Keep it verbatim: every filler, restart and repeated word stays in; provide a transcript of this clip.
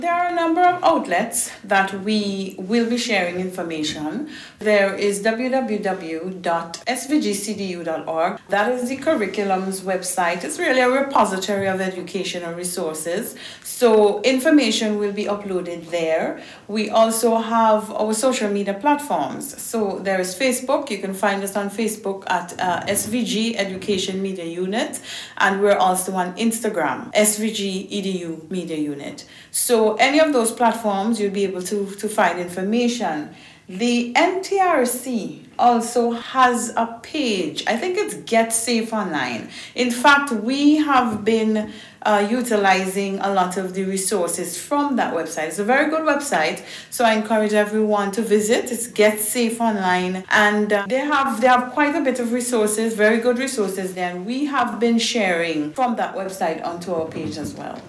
There are a number of outlets that we will be sharing information. There is w w w dot s v g c d u dot org. That is the curriculum's website. It's really a repository of educational resources. So information will be uploaded there. We also have our social media platforms. So there is Facebook. You can find us on Facebook at uh, S V G Education Media Unit. And we're also on Instagram, S V G E D U Media Unit. So any of those platforms, you'll be able to, to find information. The N T R C also has a page. I think it's Get Safe Online. In fact, we have been uh, utilizing a lot of the resources from that website. It's a very good website, so I encourage everyone to visit. It's Get Safe Online, and uh, they have they have quite a bit of resources, very good resources there. And we have been sharing from that website onto our page as well.